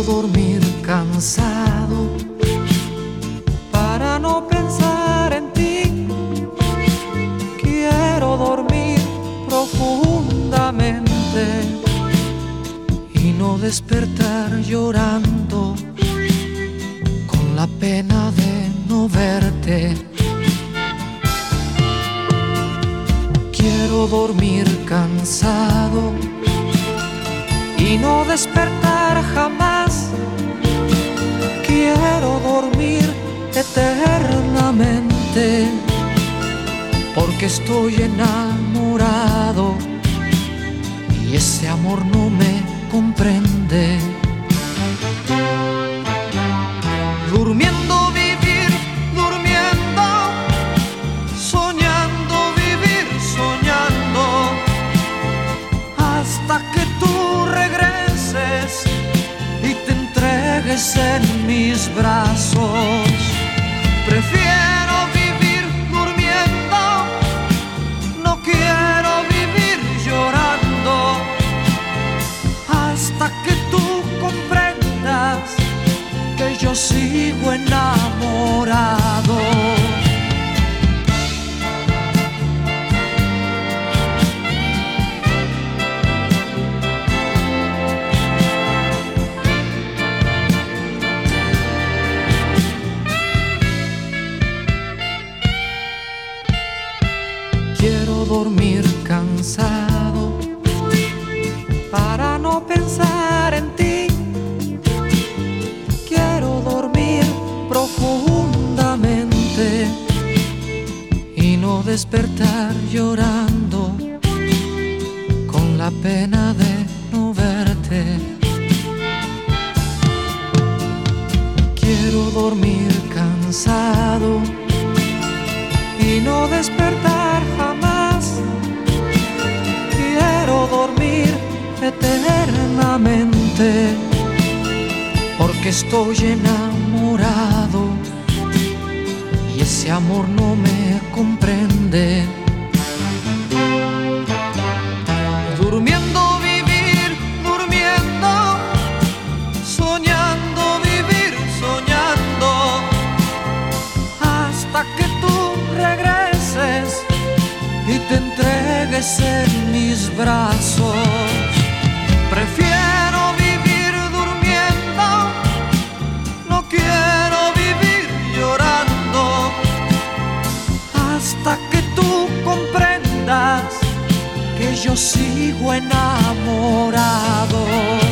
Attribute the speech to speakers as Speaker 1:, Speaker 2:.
Speaker 1: dormir cansado para no pensar en ti. Quiero dormir profundamente y no despertar llorando con la pena de no verte. Quiero dormir cansado y no despertar jamás. Quiero dormir eternamente porque estoy enamorado y ese amor no me comprende. Durmiendo vivir, durmiendo, soñando vivir, soñando, hasta que tú regreses y te entregues en mis brazos. Prefiero vivir durmiendo, no quiero vivir llorando, hasta que tú comprendas que yo sigo enamorado. Quiero dormir cansado para no pensar en ti. Quiero dormir profundamente y no despertar llorando con la pena de no verte. Quiero dormir cansado y no despertar jamás. Quiero dormir eternamente porque estoy enamorado y ese amor no me comprende. Durmiendo vivir, durmiendo, soñando vivir, soñando, hasta que tú regreses y te entregues en mis brazos. Prefiero vivir durmiendo, no quiero vivir llorando, hasta que tú comprendas que yo sigo enamorado.